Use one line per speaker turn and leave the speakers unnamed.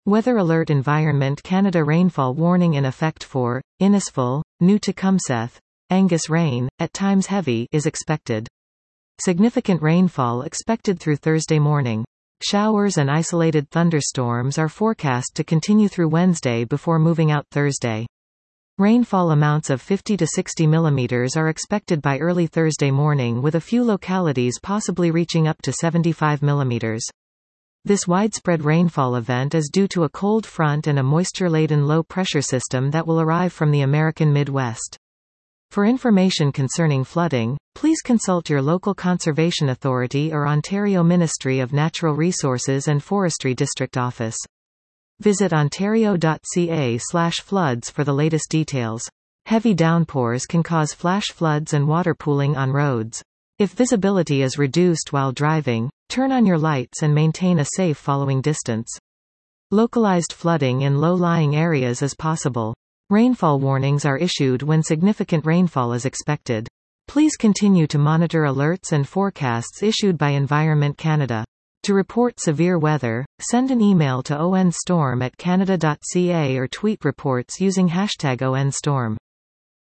Weather Alert Environment Canada rainfall warning in effect for Innisfil, New Tecumseth, Angus rain, at times heavy, is expected. Significant rainfall expected through Thursday morning. Showers and isolated thunderstorms are forecast to continue through Wednesday before moving out Thursday. Rainfall amounts of 50 to 60 mm are expected by early Thursday morning, with a few localities possibly reaching up to 75 mm. This widespread rainfall event is due to a cold front and a moisture-laden low-pressure system that will arrive from the American Midwest. For information concerning flooding, please consult your local conservation authority or Ontario Ministry of Natural Resources and Forestry District Office. Visit ontario.ca/floods for the latest details. Heavy downpours can cause flash floods and water pooling on roads. If visibility is reduced while driving, turn on your lights and maintain a safe following distance. Localized flooding in low-lying areas is possible. Rainfall warnings are issued when significant rainfall is expected. Please continue to monitor alerts and forecasts issued by Environment Canada. To report severe weather, send an email to onstorm@canada.ca or tweet reports using #ONStorm.